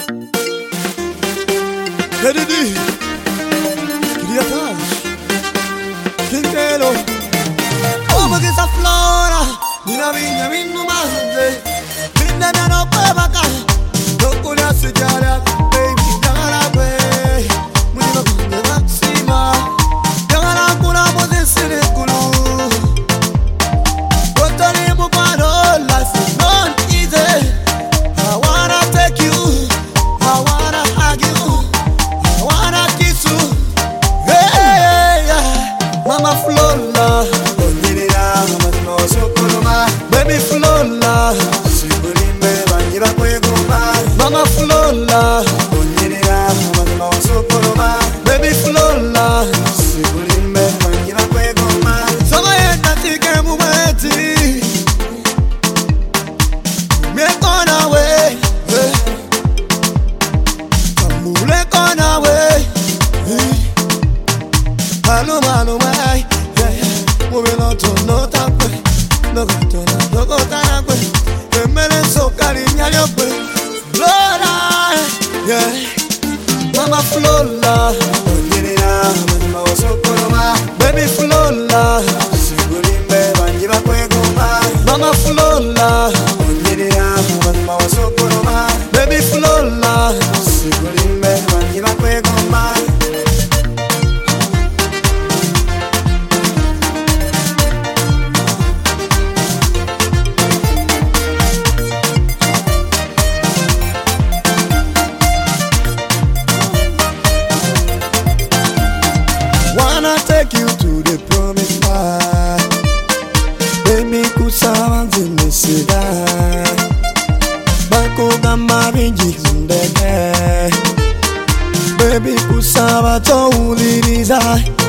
Edidi, Criatage, Quintero, come che sa flora, una vigna minno male, minna mia no puoi vacare, non puoi assaggiare, baby, dalla way, mi dico come maxima, dalla ancora potesse culo, porteremo parola, non easy, I wanna take you, I wanna hug you. Mama Flola, baby Flola, Mama Flola, baby Flola, sama yenda tike mumeti, me kona we, kamule kona we. Malo malo mai, moving on to no tape, no go tape, emele so cariña yo pe, Flora, Mama Flola, baby Flola, Mama Flola, baby Flola. Wanna take you to the promised land, baby kusama zimesida, bako gamba binji zindege, baby kusaba to uliriza.